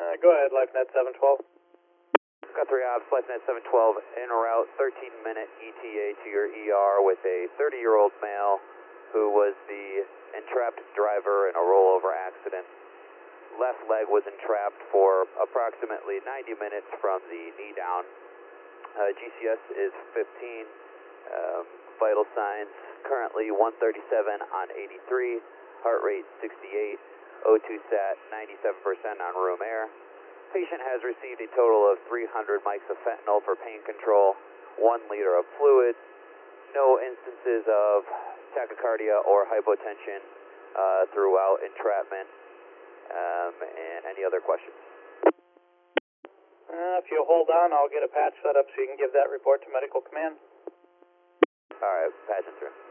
Go ahead, LifeNet 712. Got 3 ops, LifeNet 712, en route, 13-minute ETA to your ER with a 30-year-old male who was the entrapped driver in a rollover accident. Left leg was entrapped for approximately 90 minutes from the knee down. GCS is 15. Vital signs currently 137 on 83. Heart rate 68. O2 sat 97% on room air. Patient has received a total of 300 mics of fentanyl for pain control, 1 liter of fluid. No instances of tachycardia or hypotension throughout entrapment. And any other questions? If you hold on, I'll get a patch set up so you can give that report to medical command. All right, patching through.